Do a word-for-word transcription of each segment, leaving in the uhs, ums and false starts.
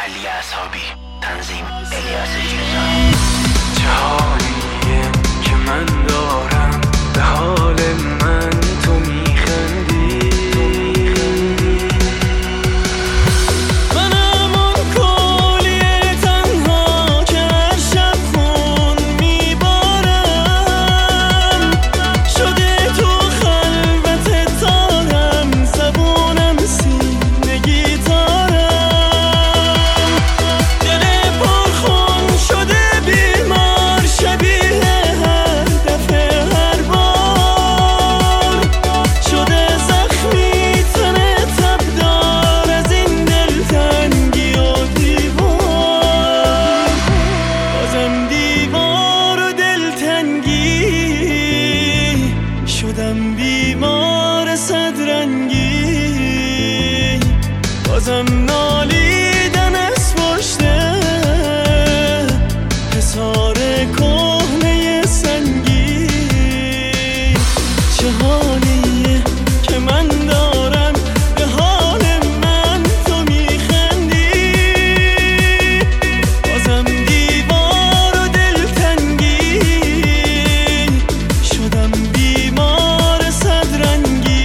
علی اصحابی، تنظیم الیاس جیزان. چه حالیه که من دارم، به حال من تو میخندی. بیمار صدرنگی بازم نالیدن از پشته حصار کهنه سنگی. چه حالیه که من دارم، به حال من تو میخندی. بازم دیوار و دلتنگی شدم بیمار صدرنگی.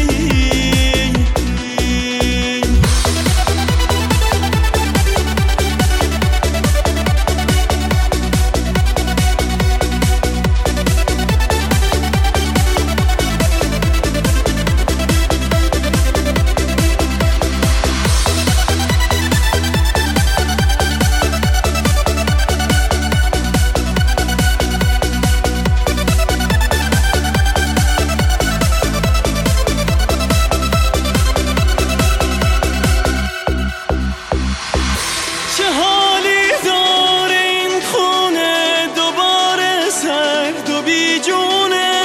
چه حالی داره این خونه دوباره سرد و بیجونه.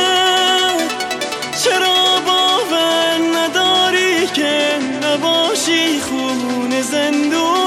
چرا باور نداری که نباشی خونه زندون؟